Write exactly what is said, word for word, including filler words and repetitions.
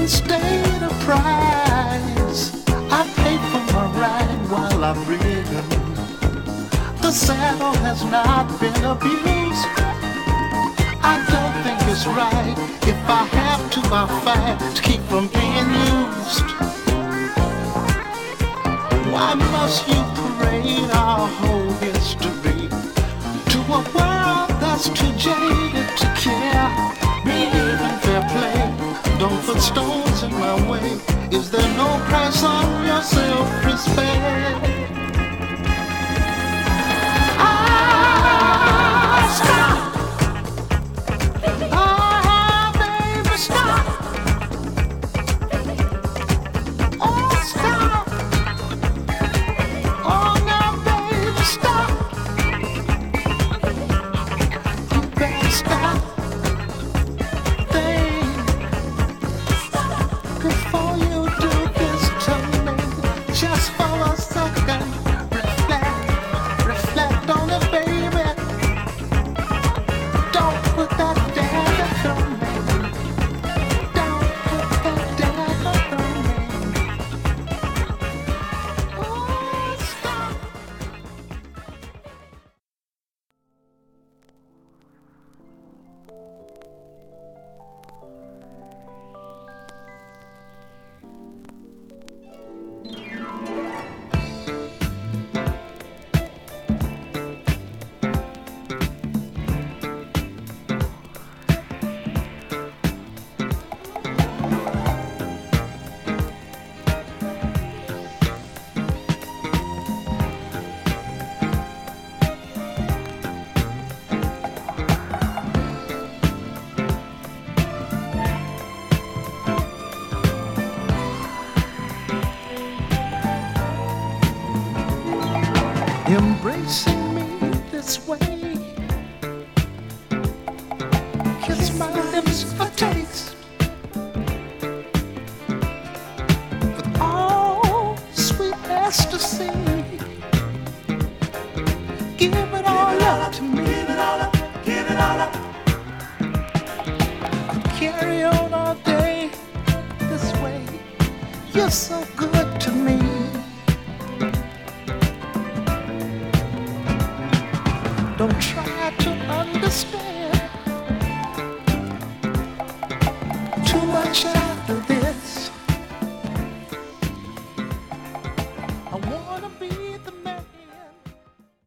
state of prize. I paid for my ride while I'm ridden. The saddle has not been abused. I don't think it's right if I have to, I fight to keep from being used. Why must you parade our whole history to a world that's too jaded to care? Believe in fair play, don't put stones in my way. Is there no price on your self-respect? Ah, stop! Ah, baby, stop! Oh, stop! Oh, now, baby, stop! You better stop. Before you do this to me, just for a second, reflect, reflect on it, baby. Don't put that dagger through me. Don't put that dagger through me. Oh, stop. Embracing me this way, kiss my lips for taste, with all sweet ecstasy. Give it all up to me. Give it all up, give it all up. Carry on all day this way. You're so good to me. Don't try to understand too much.